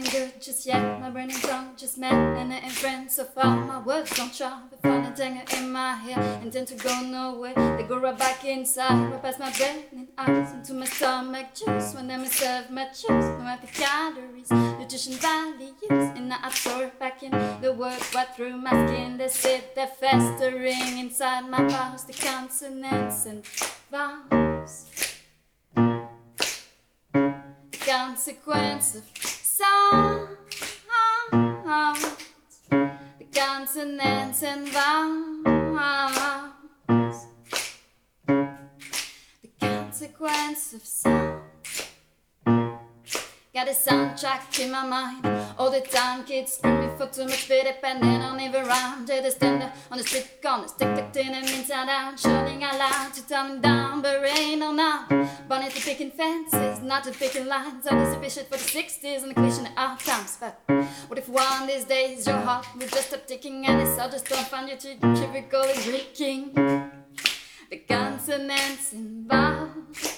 rhyming good just yet. My brain and tongue just met, and it ain't friends so far. My words don't try to find a tangle in my head, intend to go nowhere. They go right back inside, right past my brain and eyes, into my stomach juice. When them serve my juice, no empty calories, nutrition values, and I absorb back in the words right through my skin. They sit there festering inside my bowels, the consonants and vowels. Consequence of sound, the consonants and vowels, the consequence of sound. Got a soundtrack in my mind all the time. Kids screaming for too much beat, depending on every rhyme. Jay the standard on the street corners, tick-tack in and inside out, shouting out loud to tone down, but ain't no now. Bonnet to picking fences, not to picking lines. All this a shit for the 60s and the cliche of our times. But what if one of these days your heart will just stop ticking and it's all just don't find you too typically reeking? The consonants and vowels,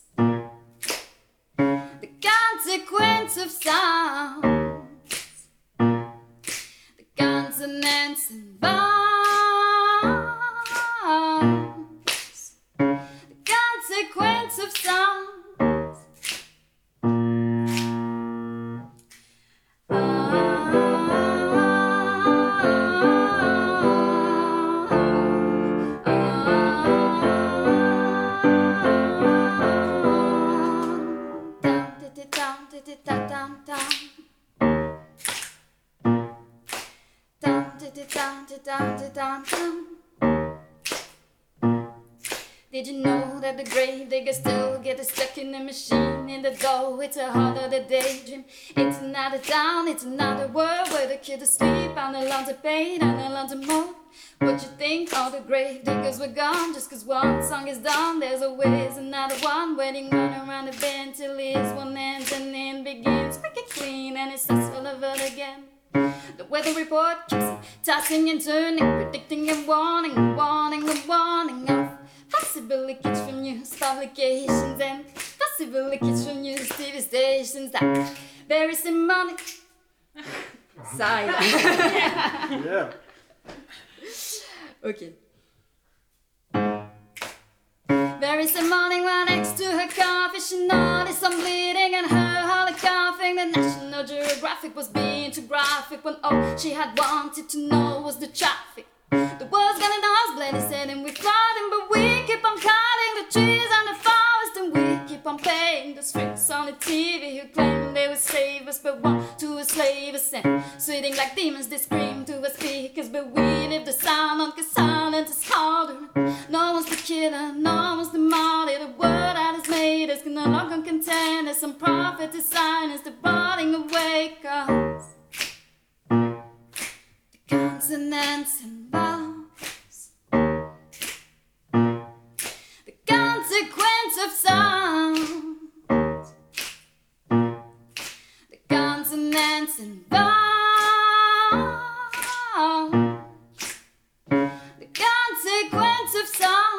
the consequence of sounds, the consonants and vowels, the consequence of sounds. Did you know that the grave diggers still get stuck in the machine in the dough? It's a harder the daydream. It's another town, it's another world where the kids asleep and the lawns are paid and the lawns are mowed. What you think all the grave diggers were gone just cause one song is done? There's always another one waiting one around the bend till his one ends and then begins. Make it clean and it starts all over again. The weather report keeps tossing and turning, predicting and warning, warning and warning of possible leakage from news publications and possible leakage from news TV stations. That very symbolic. Sigh. Yeah. Okay. Very some morning right next to her coffee, she noticed some bleeding and her holly coughing. The National Geographic was being too graphic when all she had wanted to know was the traffic. The world's gonna nosebleed, he said, and we're flooding, but we keep on cutting the trees and the forest, and we keep on paying the freaks on the TV who claim they will save us but want to enslave us. And sweating like demons, they scream to our speakers, but we leave the sound on, cause silence is harder. No one's the killer, no one's the martyr. The word that has made us can no longer contain us. Some prophet design is the rotting away, cause the consonants and vowels, the consequence of sounds, the consonants and vowels, the consequence of sounds.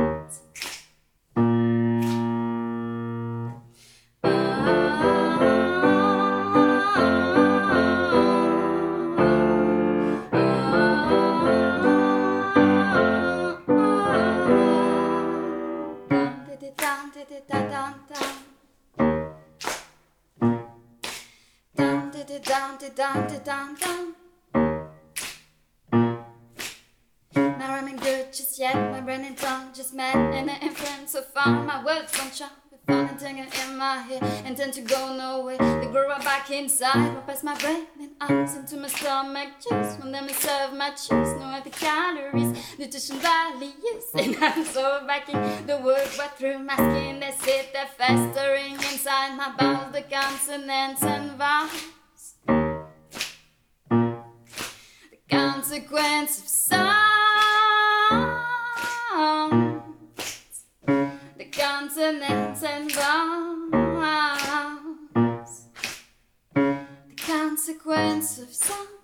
Not rhyming good just yet. My brain and tongue just met, and the influence so far. My words don't try to find a tangle in my head, intend to go nowhere. They grow right back inside, right past my brain and eyes, into my stomach juice. When them serve my juice, no empty calories, nutrition values, and I'm so back in the words right through my skin. They sit there festering inside my bowels, the consonants and vowels, the consequence of sounds, the consonants and vowels, the consequence of sound.